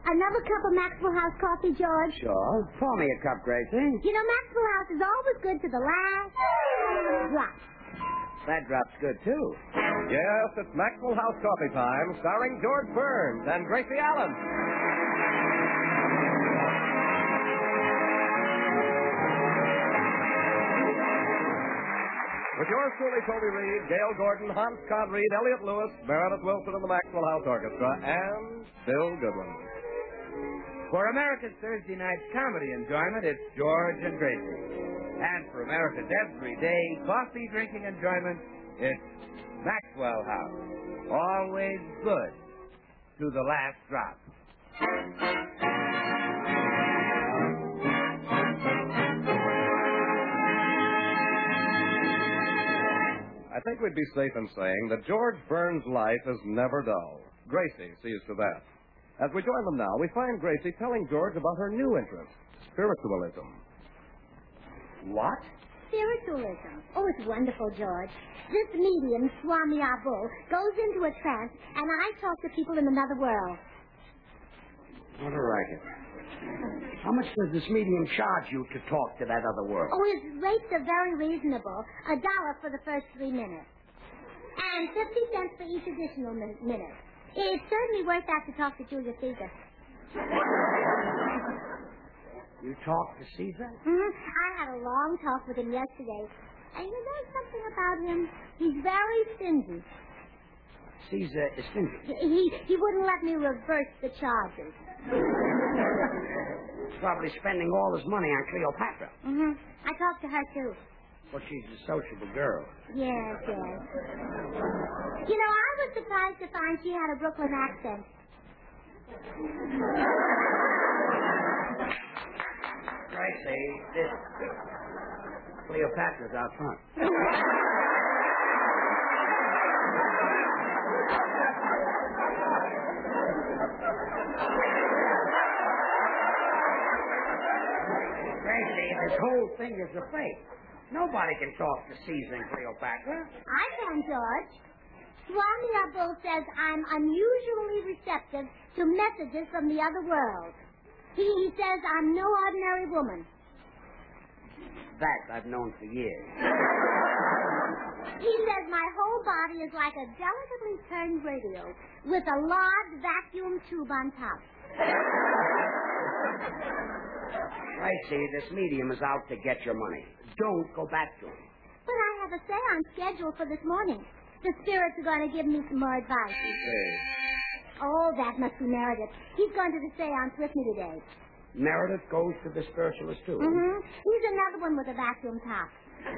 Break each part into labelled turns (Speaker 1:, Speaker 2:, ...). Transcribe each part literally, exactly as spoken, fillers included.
Speaker 1: Another cup of Maxwell House coffee, George?
Speaker 2: Sure. Pour me a cup, Gracie.
Speaker 1: You know, Maxwell House is always good to the last drop.
Speaker 2: That drop's good, too.
Speaker 3: Yes, it's Maxwell House Coffee Time, starring George Burns and Gracie Allen. With yours truly, Toby Reed, Gail Gordon, Hans Conried, Elliot Lewis, Meredith Wilson, and the Maxwell House Orchestra, and Bill Goodwin.
Speaker 4: For America's Thursday night comedy enjoyment, it's George and Gracie. And for America's everyday coffee-drinking enjoyment, it's Maxwell House. Always good to the last drop.
Speaker 3: I think we'd be safe in saying that George Burns' life is never dull. Gracie sees to that. As we join them now, we find Gracie telling George about her new interest, spiritualism.
Speaker 2: What?
Speaker 1: Spiritualism. Oh, it's wonderful, George. This medium, Swami Abu, goes into a trance, and I talk to people in another world.
Speaker 2: What a racket. How much does this medium charge you to talk to that other world?
Speaker 1: Oh, his rates are very reasonable. A dollar for the first three minutes. And fifty cents for each additional min- minute. It's certainly worth that to talk to Julius Caesar.
Speaker 2: You talked to Caesar?
Speaker 1: Mm-hmm. I had a long talk with him yesterday. And you know, there's something about him. He's very stingy.
Speaker 2: Caesar is stingy.
Speaker 1: He, he wouldn't let me reverse the charges.
Speaker 2: He's probably spending all his money on Cleopatra.
Speaker 1: Mm-hmm. I talked to her, too.
Speaker 2: Well, she's a sociable girl.
Speaker 1: Yes, yes. You know, I was surprised to find she had a Brooklyn accent.
Speaker 2: Gracie, this Cleopatra's out front. Gracie, this whole thing is a fake. Nobody can talk to Caesar and Cleopatra.
Speaker 1: I can, George. Swami Abu says I'm unusually receptive to messages from the other world. He, he says I'm no ordinary woman.
Speaker 2: That I've known for years.
Speaker 1: He says my whole body is like a delicately turned radio with a large vacuum tube on top.
Speaker 2: Gracie, this medium is out to get your money. Don't go back to him.
Speaker 1: But I have a seance scheduled for this morning. The spirits are going to give me some more advice.
Speaker 2: Hey.
Speaker 1: Oh, that must be Meredith. He's going to the seance with me today.
Speaker 2: Meredith goes to the spiritualist, too.
Speaker 1: Mm-hmm. He's another one with a vacuum top.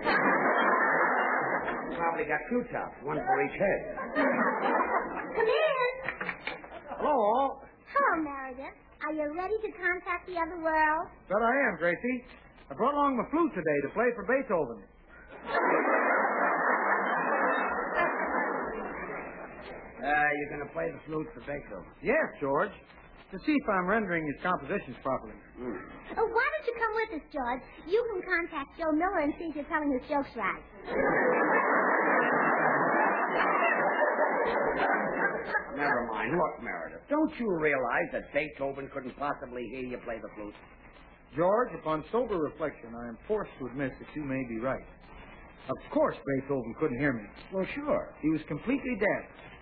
Speaker 2: Probably got two tops, one for each head.
Speaker 1: Come in.
Speaker 4: Hello.
Speaker 1: Hello, Meredith. Are you ready to contact the other world?
Speaker 4: But I am, Gracie. I brought along my flute today to play for Beethoven.
Speaker 2: Uh, you're going to play the flute for Beethoven?
Speaker 4: Yes, George. To see if I'm rendering his compositions properly.
Speaker 2: Mm.
Speaker 1: Oh, why don't you come with us, George? You can contact Joe Miller and see if you're telling his jokes right.
Speaker 2: Never mind. Look, Meredith, don't you realize that Beethoven couldn't possibly hear you play the flute?
Speaker 4: George, upon sober reflection, I am forced to admit that you may be right. Of course Beethoven couldn't hear me.
Speaker 2: Well, sure.
Speaker 4: He was completely deaf.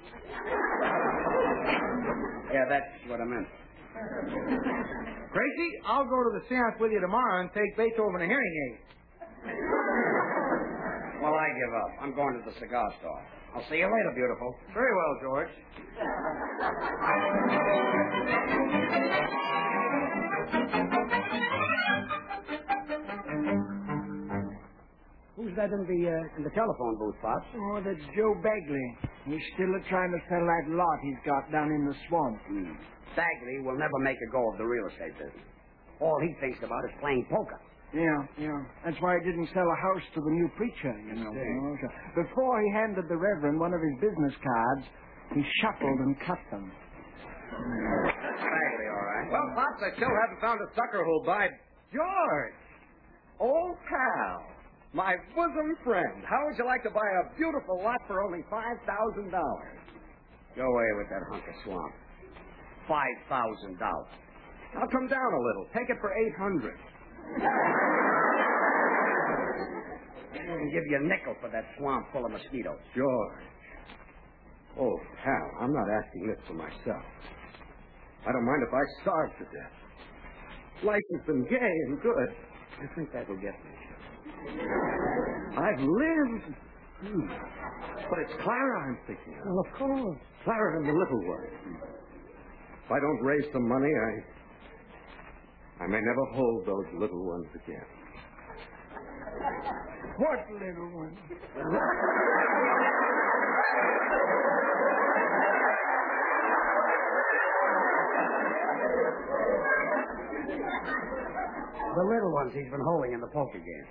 Speaker 2: Yeah, that's what I meant.
Speaker 4: Gracie, I'll go to the seance with you tomorrow and take Beethoven a hearing aid.
Speaker 2: Well, I give up. I'm going to the cigar store. I'll see you later, beautiful.
Speaker 4: Very well, George.
Speaker 2: Who's that in the uh, in the telephone booth, Pops?
Speaker 5: Oh, that's Joe Bagley. He's still trying to sell that lot he's got down in the swamp.
Speaker 2: Hmm. Bagley will never make a go of the real estate business. All he thinks about is playing poker.
Speaker 5: Yeah, yeah. That's why he didn't sell a house to the new preacher, you know. Oh, okay. Before he handed the Reverend one of his business cards, he shuffled and cut them.
Speaker 2: Bagley, all right.
Speaker 3: Well, Pops, I still haven't found a sucker who'll buy... George! Old pal. My bosom friend. How would you like to buy a beautiful lot for only five thousand dollars?
Speaker 2: Go away with that hunk of swamp. five thousand dollars.
Speaker 3: I'll come down a little. Take it for eight hundred.
Speaker 2: I wouldn't give you a nickel for that swamp full of mosquitoes.
Speaker 3: George. Oh, pal, I'm not asking this for myself. I don't mind if I starve to death. Life has been gay and good.
Speaker 2: I think that'll get me.
Speaker 3: I've lived. Hmm. But it's Clara I'm thinking of.
Speaker 2: Well, of course.
Speaker 3: Clara and the little one. If I don't raise some money, I... I may never hold those little ones again.
Speaker 5: What little one?
Speaker 2: The little ones he's been holding in the poker game.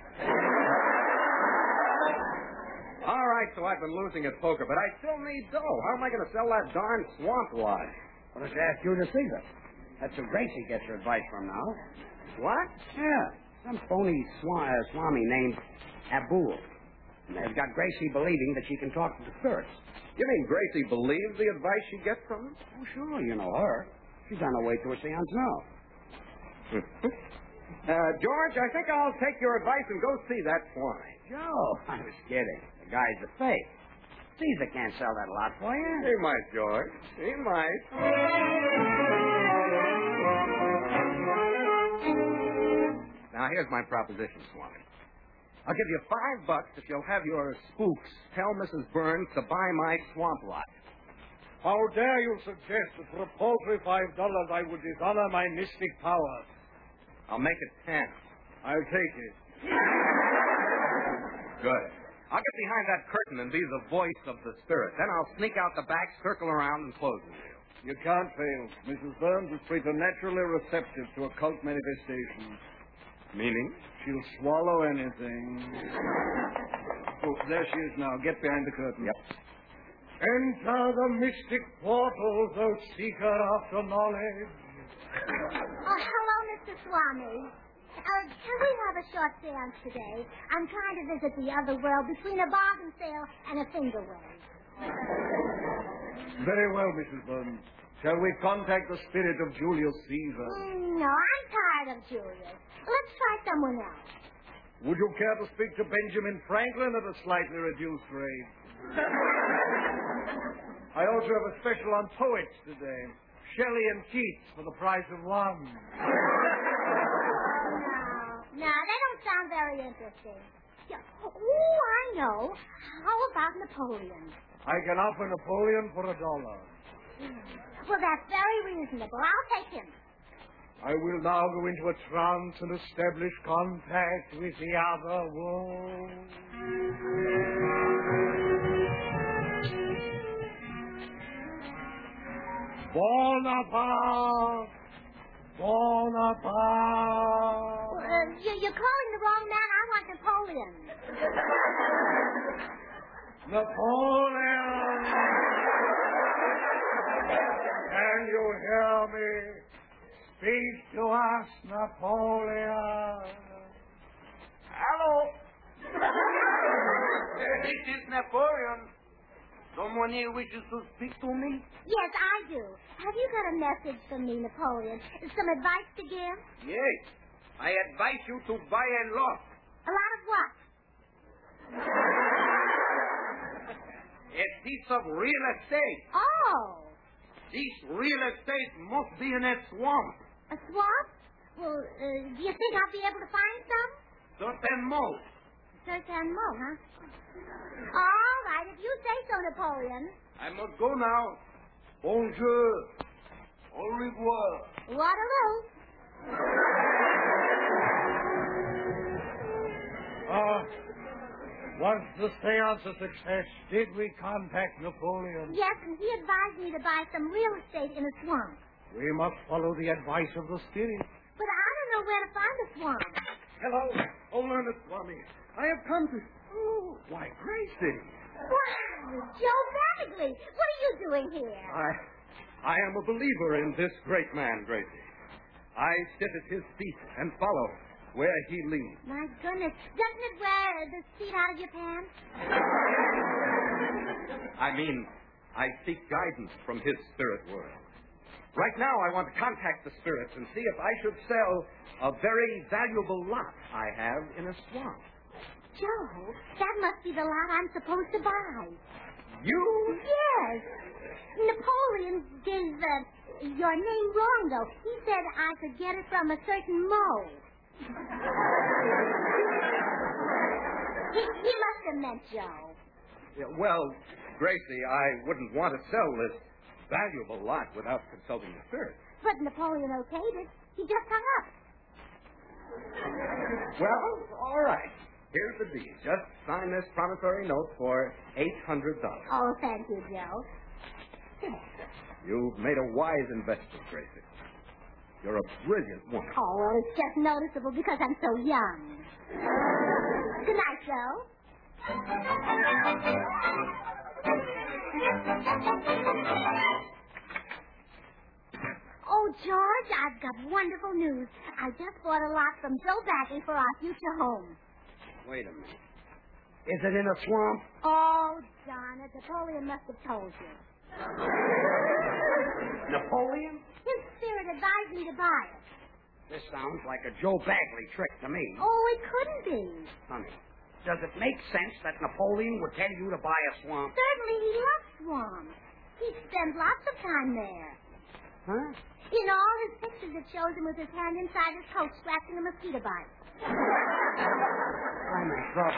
Speaker 3: All right, so I've been losing at poker, but I still need dough. How am I going to sell that darn swamp lodge?
Speaker 2: Well, let's ask you to see them. That's who Gracie gets her advice from now.
Speaker 3: What?
Speaker 2: Yeah, some phony swa- uh, swami named Abul. And they've got Gracie believing that she can talk to the spirits.
Speaker 3: You mean Gracie believes the advice she gets from them?
Speaker 2: Oh, sure, you know her. She's on her way to a seance now.
Speaker 3: uh, George, I think I'll take your advice and go see that swami.
Speaker 2: Joe, I was kidding. The guy's a fake. Caesar can't sell that lot for you.
Speaker 3: He might, George. He might. Now, here's my proposition, Swami. I'll give you five bucks if you'll have your spooks tell Missus Burns to buy my swamp lot.
Speaker 6: How dare you suggest that for a paltry five dollars I would dishonor my mystic power?
Speaker 3: I'll make it ten.
Speaker 6: I'll take it.
Speaker 3: Good. I'll get behind that curtain and be the voice of the spirit. Then I'll sneak out the back, circle around, and close the deal.
Speaker 6: You can't fail. Missus Burns is preternaturally receptive to occult manifestations.
Speaker 3: Meaning?
Speaker 6: She'll swallow anything. Oh, there she is now. Get behind the curtain.
Speaker 3: Yep.
Speaker 6: Enter the mystic portals, O seeker after knowledge.
Speaker 1: Oh, hello, Mister Swami. Uh, can we have a short seance today? I'm trying to visit the other world between a bargain sale and a finger wave.
Speaker 6: Very well, Missus Burns. Shall we contact the spirit of Julius Caesar?
Speaker 1: Mm, no, I'm tired of Julius. Let's try someone else.
Speaker 6: Would you care to speak to Benjamin Franklin at a slightly reduced rate? I also have a special on poets today. Shelley and Keats for the price of one.
Speaker 1: No, they don't sound very interesting. Yeah. Oh, I know. How about Napoleon?
Speaker 6: I can offer Napoleon for a dollar.
Speaker 1: Well, that's very reasonable. I'll take him.
Speaker 6: I will now go into a trance and establish contact with the other world. Bonaparte! Bonaparte!
Speaker 1: Uh, you, you're calling the wrong man. I want Napoleon.
Speaker 6: Napoleon! Can you hear me? Speak to us, Napoleon.
Speaker 4: Hello. This is Napoleon. Someone here wishes to speak to me?
Speaker 1: Yes, I do. Have you got a message for me, Napoleon? Some advice to give?
Speaker 4: Yes. I advise you to buy a lot.
Speaker 1: A lot of what?
Speaker 4: A piece of real estate.
Speaker 1: Oh.
Speaker 4: This real estate must be in a swamp.
Speaker 1: A swamp? Well, uh, do you think I'll be able to find some?
Speaker 4: Certainement.
Speaker 1: Certainement, huh? All right, if you say so, Napoleon.
Speaker 4: I must go now. Bonjour. Au revoir.
Speaker 1: Waterloo.
Speaker 6: Ah, was the seance a success? Did we contact Napoleon?
Speaker 1: Yes, and he advised me to buy some real estate in a swamp.
Speaker 6: We must follow the advice of the spirit.
Speaker 1: But I don't know where to find the swamp.
Speaker 3: Hello. Oh, Learned Swami. I have come to... Oh, why, Gracie.
Speaker 1: Wow, Joe Bagley, what are you doing here?
Speaker 3: I... I am a believer in this great man, Gracie. I sit at his feet and follow where he leads.
Speaker 1: My goodness, doesn't it wear the seat out of your pants?
Speaker 3: I mean, I seek guidance from his spirit world. Right now, I want to contact the spirits and see if I should sell a very valuable lot I have in a swamp.
Speaker 1: Joe, that must be the lot I'm supposed to buy.
Speaker 3: You?
Speaker 1: Yes. Napoleon gave uh, your name wrong, though. He said I could get it from a certain mole. he, he must have meant Joe.
Speaker 3: Yeah, well, Gracie, I wouldn't want to sell this valuable lot without consulting the spirits.
Speaker 1: But Napoleon okayed it. He just hung up.
Speaker 3: Well, all right. Here's the deal. Just sign this promissory note for eight hundred dollars.
Speaker 1: Oh, thank you, Joe.
Speaker 3: You've made a wise investment, Gracie. You're a brilliant woman.
Speaker 1: Oh, well, it's just noticeable because I'm so young. Good night, Joe. Oh, George, I've got wonderful news. I just bought a lot from Joe Bagley for our future home.
Speaker 2: Wait a minute. Is it in a swamp?
Speaker 1: Oh, John, Napoleon must have told you.
Speaker 2: Napoleon?
Speaker 1: His spirit advised me to buy it.
Speaker 2: This sounds like a Joe Bagley trick to me.
Speaker 1: Oh, it couldn't be.
Speaker 2: Honey, does it make sense that Napoleon would tell you to buy a swamp?
Speaker 1: Certainly he loves swamps. He spends lots of time there.
Speaker 2: Huh?
Speaker 1: In all his pictures, it shows him with his hand inside his coat scratching a mosquito bite.
Speaker 2: I'm in trouble.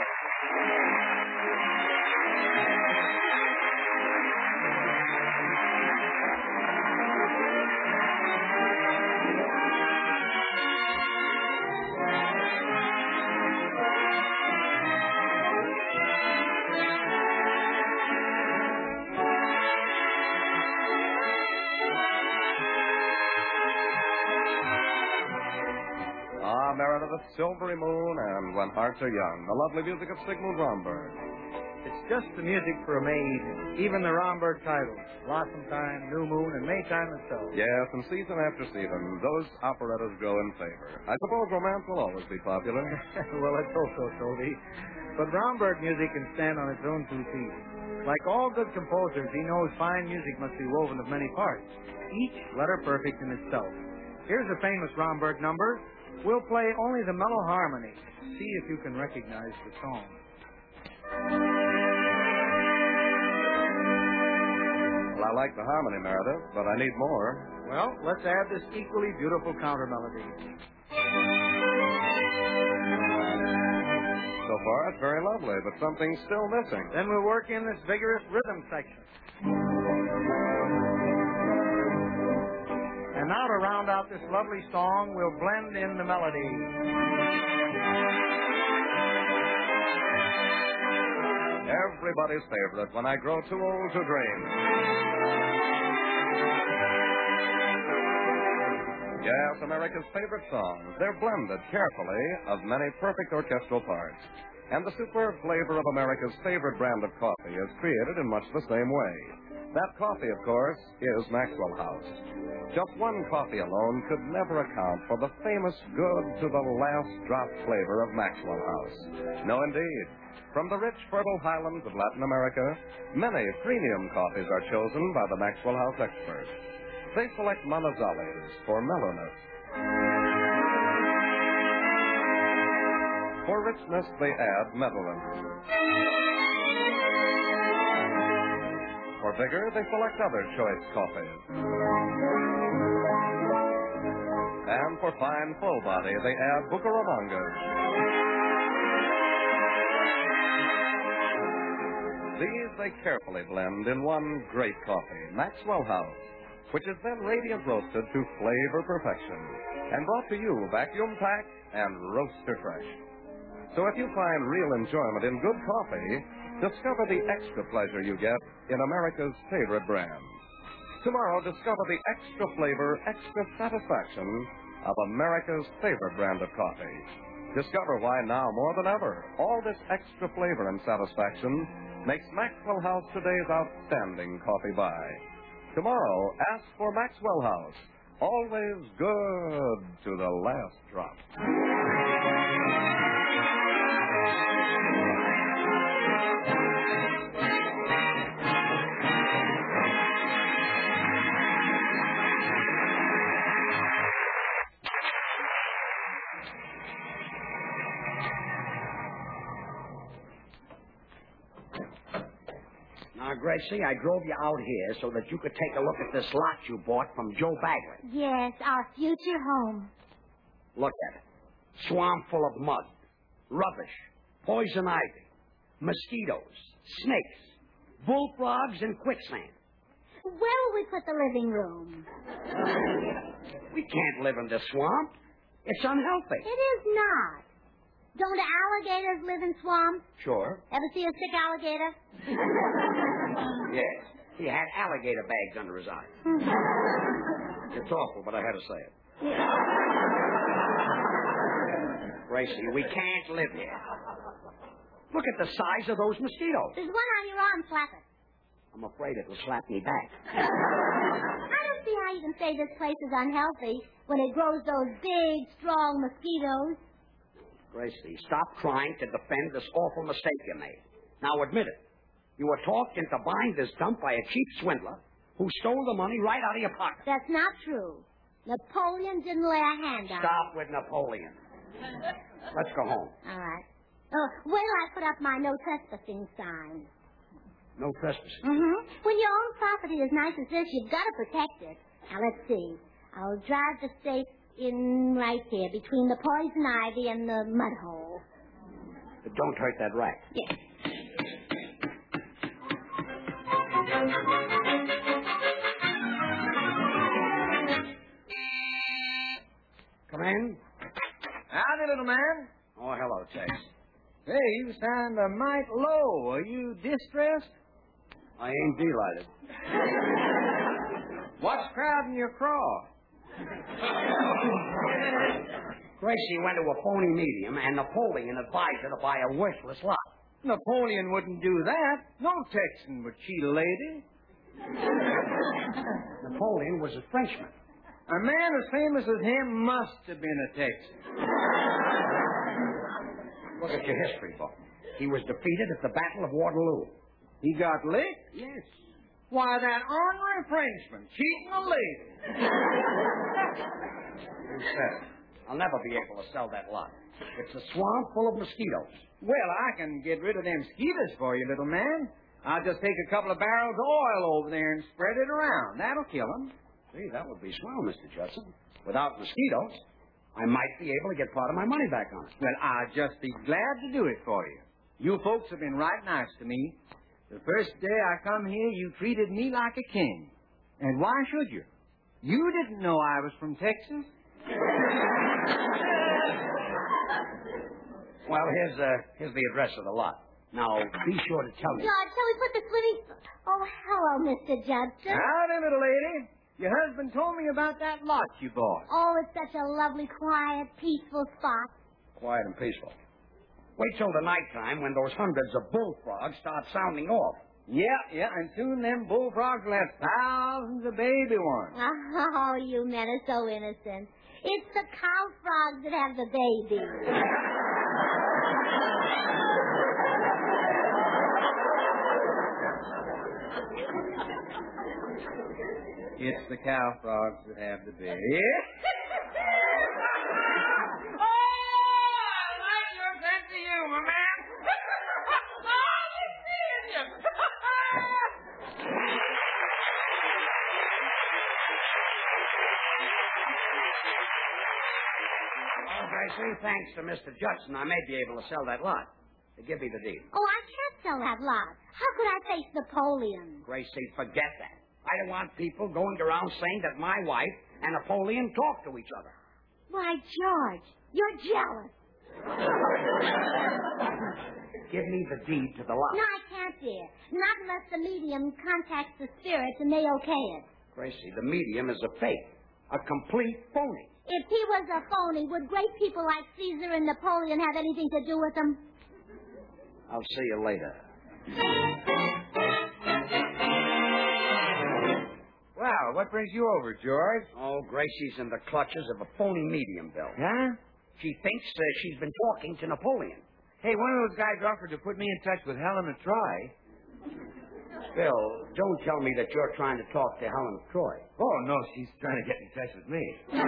Speaker 3: Ah, Merit of the Silvery Moon and When Hearts Are Young, the lovely music of Sigmund Romberg.
Speaker 4: It's just the music for a maid, even the Romberg titles, Blossom Time, New Moon, and Maytime itself.
Speaker 3: Yes, and season after season, those operettas grow in favor. I suppose romance will always be popular.
Speaker 4: Well, let's hope so, Toby. But Romberg music can stand on its own two feet. Like all good composers, he knows fine music must be woven of many parts, each letter perfect in itself. Here's a famous Romberg number. We'll play only the mellow harmony. See if you can recognize the song.
Speaker 3: Well, I like the harmony, Meredith, but I need more.
Speaker 4: Well, let's add this equally beautiful counter melody.
Speaker 3: So far, it's very lovely, but something's still missing.
Speaker 4: Then we'll work in this vigorous rhythm section. And now to round out this lovely song, we'll blend in the melody.
Speaker 3: Everybody's favorite, When I Grow Too Old to Dream. Yes, America's favorite songs. They're blended carefully of many perfect orchestral parts. And the superb flavor of America's favorite brand of coffee is created in much the same way. That coffee, of course, is Maxwell House. Just one coffee alone could never account for the famous good-to-the-last-drop flavor of Maxwell House. No, indeed. From the rich, fertile highlands of Latin America, many premium coffees are chosen by the Maxwell House experts. They select Manizales for mellowness. For richness, they add Medellin. For vigor, they select other choice coffees. And for fine, full body, they add Bucaramangas. These they carefully blend in one great coffee, Maxwell House, which is then radiant roasted to flavor perfection and brought to you vacuum packed and roaster fresh. So if you find real enjoyment in good coffee, discover the extra pleasure you get in America's favorite brand. Tomorrow, discover the extra flavor, extra satisfaction of America's favorite brand of coffee. Discover why now more than ever, all this extra flavor and satisfaction makes Maxwell House today's outstanding coffee buy. Tomorrow, ask for Maxwell House. Always good to the last drop.
Speaker 2: Now, Gracie, I drove you out here so that you could take a look at this lot you bought from Joe Bagley.
Speaker 1: Yes, our future home.
Speaker 2: Look at it. Swamp full of mud, rubbish, poison ivy, mosquitoes, snakes, bullfrogs, and quicksand.
Speaker 1: Where will we put the living room?
Speaker 2: We can't live in this swamp. It's unhealthy.
Speaker 1: It is not. Don't alligators live in swamps?
Speaker 2: Sure.
Speaker 1: Ever see a sick alligator?
Speaker 2: Yes. He had alligator bags under his eyes. It's awful, but I had to say it. Gracie, we can't live here. Look at the size of those mosquitoes.
Speaker 1: There's one on your arm, slap it.
Speaker 2: I'm afraid it will slap me back.
Speaker 1: I don't see how you can say this place is unhealthy when it grows those big, strong mosquitoes.
Speaker 2: Gracie, stop trying to defend this awful mistake you made. Now admit it. You were talked into buying this dump by a cheap swindler who stole the money right out of your pocket.
Speaker 1: That's not true. Napoleon didn't lay a hand on it.
Speaker 2: Stop with Napoleon. Let's go home.
Speaker 1: All right. Oh, where do I put up my no trespassing sign?
Speaker 2: No trespassing.
Speaker 1: Mm-hmm. When your own property is nice as this, you've got to protect it. Now, let's see. I'll drive the stake in right here between the poison ivy and the mud hole.
Speaker 2: But don't hurt that rat.
Speaker 1: Yes.
Speaker 2: Come in.
Speaker 5: Howdy, little man.
Speaker 2: Oh, hello, Tex.
Speaker 5: Hey, you sound a mite low. Are you distressed?
Speaker 2: I ain't delighted.
Speaker 5: What's crowding your craw?
Speaker 2: Gracie went to a phony medium, and Napoleon advised her to buy a worthless lot.
Speaker 5: Napoleon wouldn't do that. No Texan would cheat a lady.
Speaker 2: Napoleon was a Frenchman.
Speaker 5: A man as famous as him must have been a Texan.
Speaker 2: Look at your history book. He was defeated at the Battle of Waterloo.
Speaker 5: He got licked?
Speaker 2: Yes.
Speaker 5: Why, that ornery Frenchman cheating a lady.
Speaker 2: Who said it? I'll never be able to sell that lot. It's a swamp full of mosquitoes.
Speaker 5: Well, I can get rid of them mosquitoes for you, little man. I'll just take a couple of barrels of oil over there and spread it around. That'll kill them.
Speaker 2: Gee, that would be swell, Mister Judson. Without mosquitoes, I might be able to get part of my money back on it.
Speaker 5: Well, I'll just be glad to do it for you. You folks have been right nice to me. The first day I come here, you treated me like a king. And why should you? You didn't know I was from Texas.
Speaker 2: Well, here's, uh, here's the address of the lot. Now, be sure to tell me.
Speaker 1: George, shall we put the swimming... Oh, hello, Mister Judson.
Speaker 5: Howdy, little lady. Your husband told me about that lot you bought.
Speaker 1: Oh, it's such a lovely, quiet, peaceful spot.
Speaker 2: Quiet and peaceful. Wait till the nighttime when those hundreds of bullfrogs start sounding off.
Speaker 5: Yeah, yeah, and soon them bullfrogs will have thousands of baby ones.
Speaker 1: Oh, you men are so innocent. It's the cow frogs that have the babies.
Speaker 5: It's the cow frogs that have the baby.
Speaker 7: Oh, I like your sense of humor, man. Oh, you're seeing you.
Speaker 2: Oh, Gracie, thanks to Mister Judson, I may be able to sell that lot. Give me the deed.
Speaker 1: Oh, I can't sell that lot. How could I face Napoleon?
Speaker 2: Gracie, forget that. I don't want people going around saying that my wife and Napoleon talk to each other.
Speaker 1: Why, George, you're jealous.
Speaker 2: Give me the deed to the lot.
Speaker 1: No, I can't, dear. Not unless the medium contacts the spirits and they okay it.
Speaker 2: Gracie, the medium is a fake. A complete phony.
Speaker 1: If he was a phony, would great people like Caesar and Napoleon have anything to do with him?
Speaker 2: I'll see you later.
Speaker 5: Wow, what brings you over, George?
Speaker 2: Oh, Gracie's in the clutches of a phony medium, Bill.
Speaker 5: Huh?
Speaker 2: She thinks uh, she's been talking to Napoleon.
Speaker 5: Hey, one of those guys offered to put me in touch with Helen of Troy.
Speaker 2: Bill, don't tell me that you're trying to talk to Helen of Troy.
Speaker 5: Oh, no, she's trying to get in touch with me.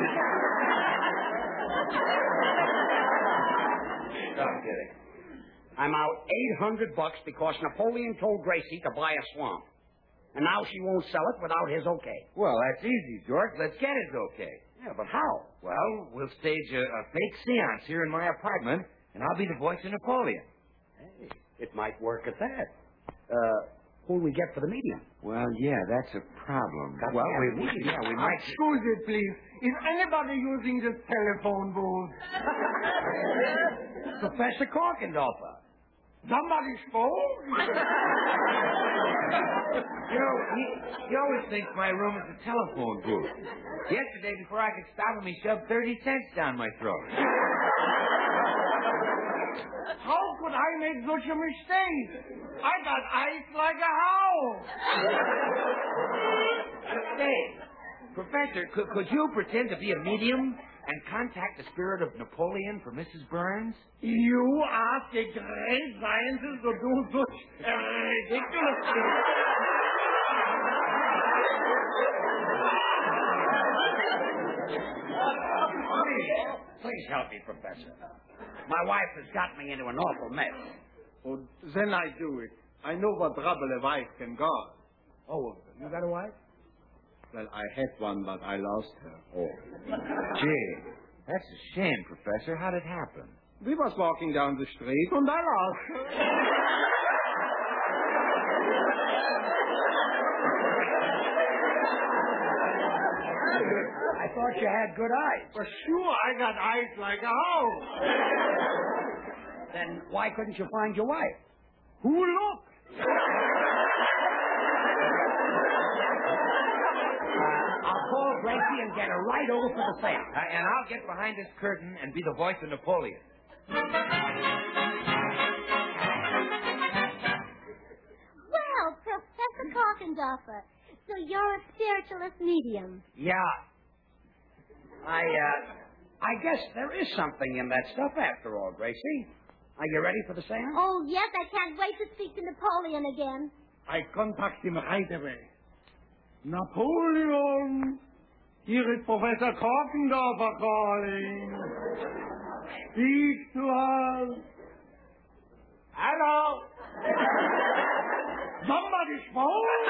Speaker 2: Stop kidding. I'm out eight hundred bucks because Napoleon told Gracie to buy a swamp. And now she won't sell it without his okay.
Speaker 4: Well, that's easy, George. Let's get his okay.
Speaker 2: Yeah, but how?
Speaker 4: Well, we'll stage a, a fake seance here in my apartment, and I'll be the voice of Napoleon.
Speaker 2: Hey, it might work at that. Uh, who'll we get for the medium?
Speaker 4: Well, yeah, that's a problem.
Speaker 2: Got
Speaker 4: well,
Speaker 2: to have
Speaker 4: we,
Speaker 2: a
Speaker 4: we,
Speaker 2: medium.
Speaker 4: yeah, we might...
Speaker 6: Excuse me, please. Is anybody using this telephone booth?
Speaker 2: Professor Corkendorfer.
Speaker 6: Somebody's phone?
Speaker 4: You know, he, he always thinks my room is a telephone booth. Yesterday, before I could stop him, he shoved thirty cents down my throat.
Speaker 6: How could I make such a mistake? I got eyes like a house.
Speaker 4: Say, Professor, could, could you pretend to be a medium and contact the spirit of Napoleon for Missus Burns?
Speaker 6: You ask a great scientist to do such a ridiculous thing.
Speaker 2: Please, please help me, Professor. My wife has got me into an awful mess.
Speaker 6: Oh, then I do it. I know what trouble a wife can cause.
Speaker 2: Oh, you got a wife?
Speaker 6: Well, I had one, but I lost her.
Speaker 2: Oh.
Speaker 4: Gee, that's a shame, Professor. How did it happen?
Speaker 6: We was walking down the street and I lost her.
Speaker 2: I thought you had good eyes.
Speaker 6: For sure, I got eyes like a house.
Speaker 2: Then why couldn't you find your wife?
Speaker 6: Who look?
Speaker 2: I'll call Gracie and get her right over for the sale.
Speaker 4: Uh, and I'll get behind this curtain and be the voice of Napoleon.
Speaker 1: Well, Professor Corkendorfer, so you're a spiritualist medium.
Speaker 2: Yeah. I, uh, I guess there is something in that stuff after all, Gracie. Are you ready for the seance?
Speaker 1: Oh, yes, I can't wait to speak to Napoleon again.
Speaker 6: I contact him right away. Napoleon, here is Professor Korkendorfer calling. Speak to us. Hello? Somebody's phone?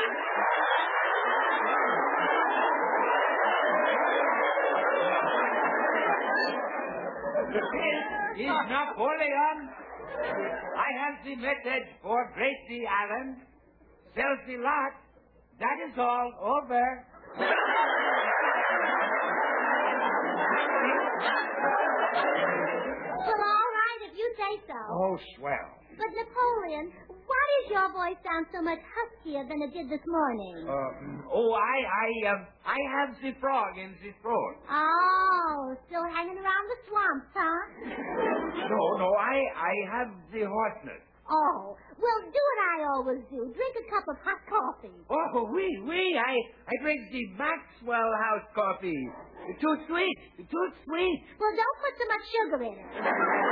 Speaker 4: Is Napoleon? I have the message for Gracie Allen. Sells the lot. That is all. Over.
Speaker 1: Well, all right, if you say so.
Speaker 2: Oh, swell.
Speaker 1: But, Napoleon, why does your voice sound so much huskier than it did this morning?
Speaker 4: Uh, oh, I, I, um, I have the frog in the throat.
Speaker 1: Oh, still hanging around the swamps, huh?
Speaker 4: No, no, I, I have the hoarseness.
Speaker 1: Oh, well, do what I always do. Drink a cup of hot coffee.
Speaker 4: Oh, oui, oui, I, I drink the Maxwell House coffee. It's too sweet. It's too sweet.
Speaker 1: Well, don't put so much sugar in it.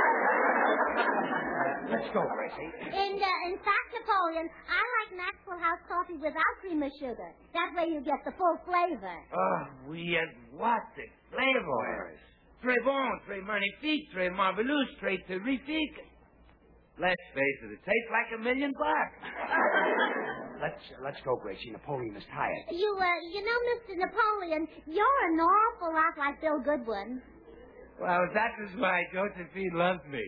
Speaker 2: Let's go, Gracie.
Speaker 1: In, uh, in fact, Napoleon, I like Maxwell House coffee without cream or sugar. That way you get the full flavor.
Speaker 4: Oh, oui, and what a flavor. Très bon, très magnifique, très marvelous, très terrifique. Let's face it, it tastes like a million bucks.
Speaker 2: Let's uh, let's go, Gracie. Napoleon is tired.
Speaker 1: You, uh, you know, Mister Napoleon, you're an awful lot like Bill Goodwin.
Speaker 4: Well, that is why Josephine loves me.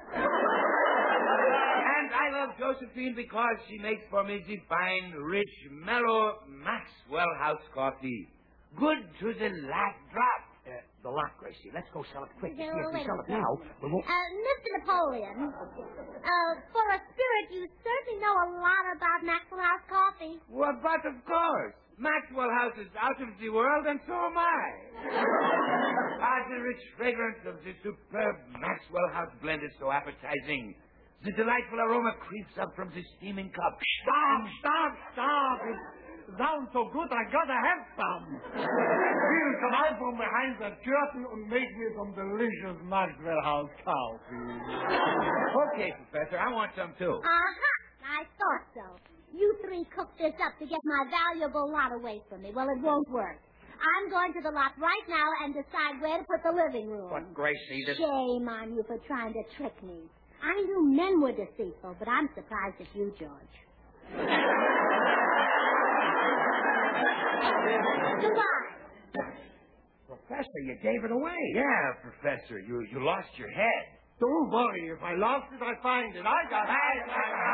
Speaker 4: And I love Josephine because she makes for me the fine, rich, mellow Maxwell House coffee. Good to the last drop.
Speaker 2: Uh, the lot, Gracie. Let's go sell it quick.
Speaker 1: Yeah,
Speaker 2: See, if we
Speaker 1: wait
Speaker 2: sell
Speaker 1: a
Speaker 2: it now, we won't...
Speaker 1: Uh, Mister Napoleon, uh, for a spirit, you certainly know a lot about Maxwell House coffee.
Speaker 4: Well, but of course. Maxwell House is out of the world, and so am I. Ah, the rich fragrance of the superb Maxwell House blend is so appetizing. The delightful aroma creeps up from the steaming cup.
Speaker 6: Stop, stop, stop. It sounds so good, I gotta have some. Please come out from behind the curtain and make me some delicious Maxwell House coffee.
Speaker 4: Okay, Professor, I want some too.
Speaker 1: Uh-huh. I thought so. You three cooked this up to get my valuable lot away from me. Well, it won't work. I'm going to the lot right now and decide where to put the living room.
Speaker 2: But, Gracie, this...
Speaker 1: Shame on you for trying to trick me. I knew men were deceitful, but I'm surprised at you, George. Goodbye.
Speaker 2: Professor, you gave it away.
Speaker 4: Yeah, Professor, you, you lost your head.
Speaker 6: Don't worry. If I lost it, I find it. I got it.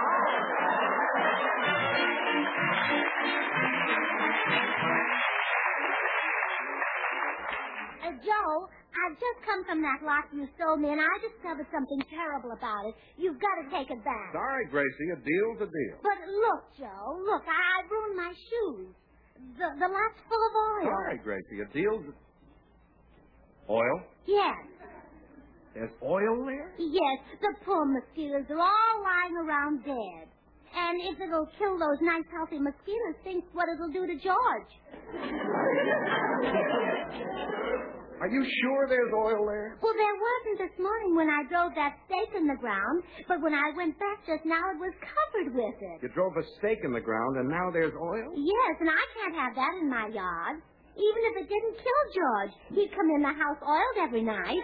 Speaker 1: Uh, Joe, I've just come from that lot you sold me, and I discovered something terrible about it. You've got to take it back.
Speaker 3: Sorry, Gracie. A deal's a deal.
Speaker 1: But look, Joe, look, I, I ruined my shoes. The, the lot's full of oil.
Speaker 3: Sorry, Gracie. A deal's a... Oil?
Speaker 1: Yes.
Speaker 2: There's oil there?
Speaker 1: Yes, the poor mosquitoes are all lying around dead. And if it'll kill those nice, healthy mosquitoes, think what it'll do to George.
Speaker 2: Are you sure there's oil there?
Speaker 1: Well, there wasn't this morning when I drove that stake in the ground, but when I went back just now, it was covered with it.
Speaker 3: You drove a stake in the ground, and now there's oil?
Speaker 1: Yes, and I can't have that in my yard. Even if it didn't kill George, he'd come in the house oiled every night.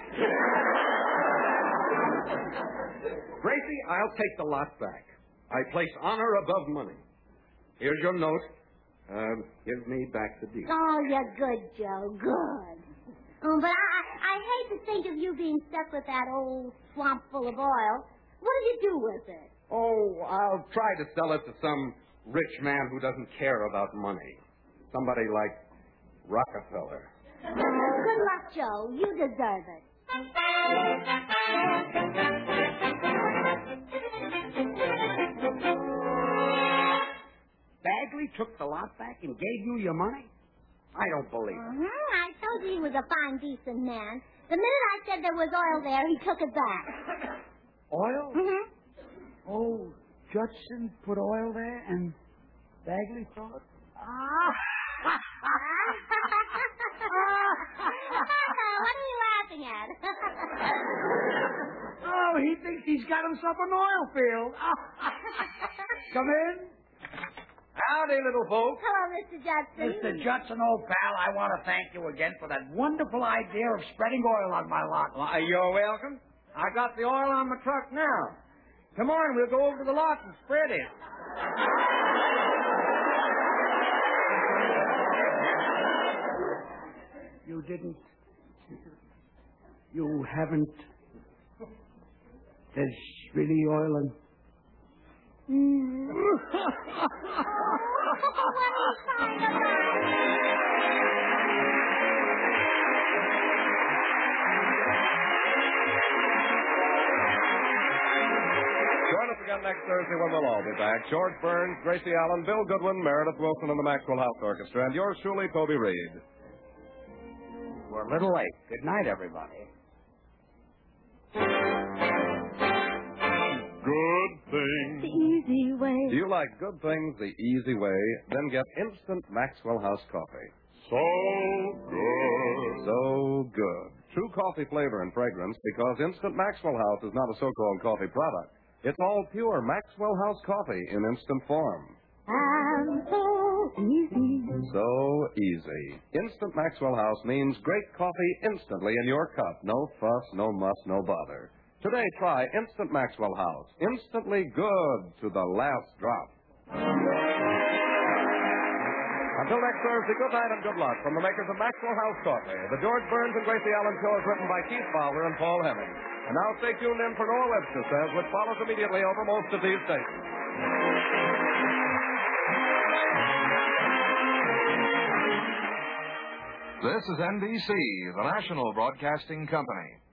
Speaker 3: Gracie, I'll take the lot back. I place honor above money. Here's your note. Uh, give me back the deal.
Speaker 1: Oh, you're good, Joe. Good. Oh, but I, I hate to think of you being stuck with that old swamp full of oil. What'll you do with it?
Speaker 3: Oh, I'll try to sell it to some rich man who doesn't care about money. Somebody like Rockefeller.
Speaker 1: Oh, good luck, Joe. You deserve it.
Speaker 2: Bagley took the lot back and gave you your money? I don't believe it.
Speaker 1: Mm-hmm. I told you he was a fine, decent man. The minute I said there was oil there, he took it back.
Speaker 2: Oil?
Speaker 1: Mm-hmm.
Speaker 2: Oh, Judson put oil there and Bagley thought? Ah!
Speaker 1: What are you laughing at?
Speaker 2: Oh, he thinks he's got himself an oil field. Come in.
Speaker 4: Howdy, little folks.
Speaker 1: Hello, Mister Judson.
Speaker 2: Mister Judson, old pal, I want to thank you again for that wonderful idea of spreading oil on my lot.
Speaker 4: Why, you're welcome. I got the oil on my truck now. Come on, we'll go over to the lot and spread it.
Speaker 2: You didn't... You haven't... There's really oil in...
Speaker 1: Mm. What are you crying
Speaker 3: Join us again next Thursday when we'll all be back. George Burns, Gracie Allen, Bill Goodwin, Meredith Wilson, and the Maxwell House Orchestra. And yours truly, Toby Reed.
Speaker 2: We're a little late. Good night, everybody.
Speaker 3: Good things.
Speaker 1: The easy way.
Speaker 3: Do you like good things the easy way? Then get instant Maxwell House coffee.
Speaker 6: So good.
Speaker 3: So good. True coffee flavor and fragrance because Instant Maxwell House is not a so-called coffee product. It's all pure Maxwell House coffee in instant form.
Speaker 1: And so easy.
Speaker 3: So easy. Instant Maxwell House means great coffee instantly in your cup. No fuss, no muss, no bother. Today, try Instant Maxwell House. Instantly good to the last drop. Until next Thursday, good night and good luck from the makers of Maxwell House Coffee. The George Burns and Gracie Allen show is written by Keith Fowler and Paul Hemming. And now stay tuned in for Noah Webster Says, which follows immediately over most of these stations.
Speaker 8: This is N B C, the national broadcasting company.